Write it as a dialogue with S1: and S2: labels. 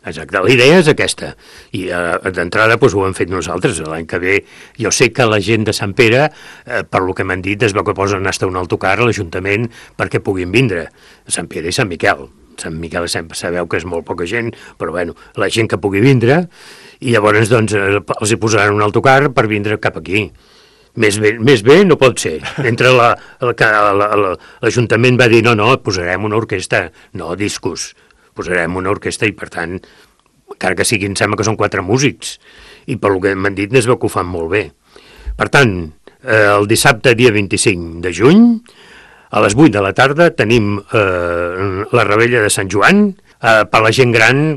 S1: Exacte, la idea és aquesta, i d'entrada doncs, ho hem fet nosaltres. L'any que ve jo sé que la gent de Sant Pere, per lo que m'han dit, es veu que posen hasta un autocar a l'Ajuntament perquè puguin vindre a Sant Pere i Sant Miquel. Sant Miquel sempre sabeu que és molt poca gent, però bueno, la gent que pugui vindre, i llavors doncs, els hi posaran un autocar per vindre cap aquí. Més bé no pot ser. Entre l'Ajuntament va dir no, posarem una orquestra, no discos, posarem una orquestra i, per tant, encara que sigui, em sembla que són 4 músics, i pel que m'han dit es veu que ho fan molt bé. Per tant, el dissabte, dia 25 de juny, a les 8 de la tarda, tenim la Revetlla de Sant Joan. Per la gent gran,